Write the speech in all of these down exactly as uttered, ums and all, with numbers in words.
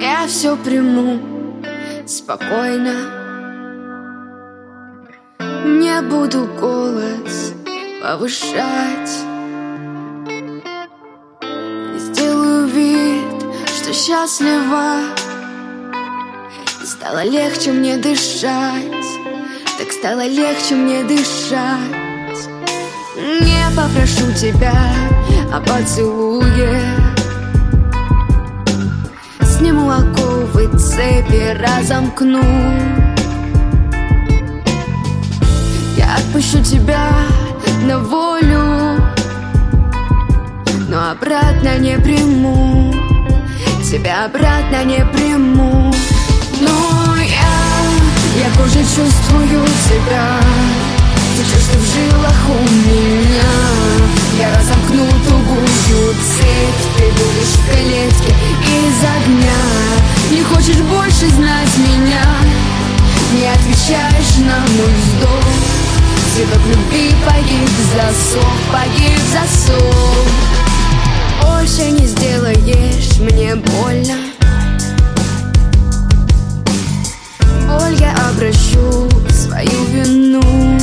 Я все приму спокойно, не буду голос повышать, не сделаю вид, что счастлива. И стало легче мне дышать, так стало легче мне дышать. Не попрошу тебя о поцелуе, сниму оковы, цепи разомкну. Я отпущу тебя на волю, но обратно не приму, тебя обратно не приму. Но я, я кожей чувствую тебя, течешь ты в жилах у меня. Я разомкну тугую цепь, ты будешь в клетке из огня. Не хочешь больше знать меня, не отвечаешь на мой вздох. Цветок любви погиб, засох, погиб, засох. Больше не сделаешь мне больно, боль я обращу в свою вину.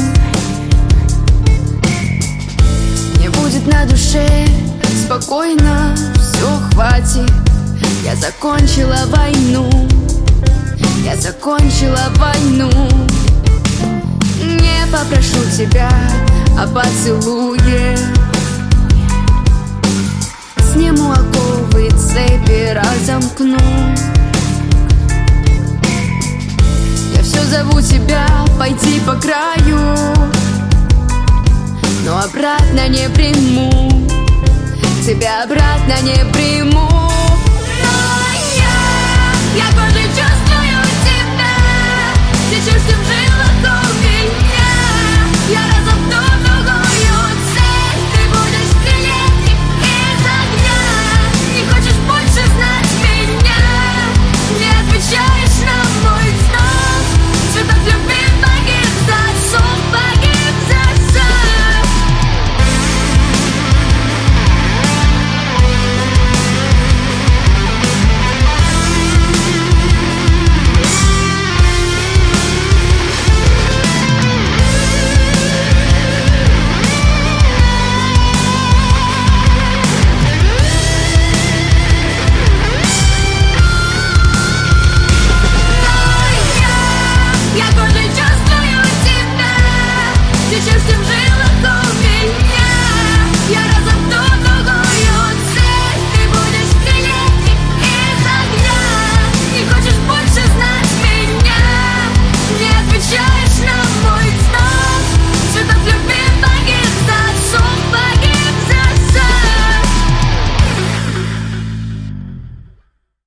Не будет на душе спокойно, все хватит. Я закончила войну, я закончила войну. Не попрошу тебя о поцелуе, сниму оковы, цепи разомкну. Я все зову тебя пойти по краю, но обратно не приму, тебя обратно не приму.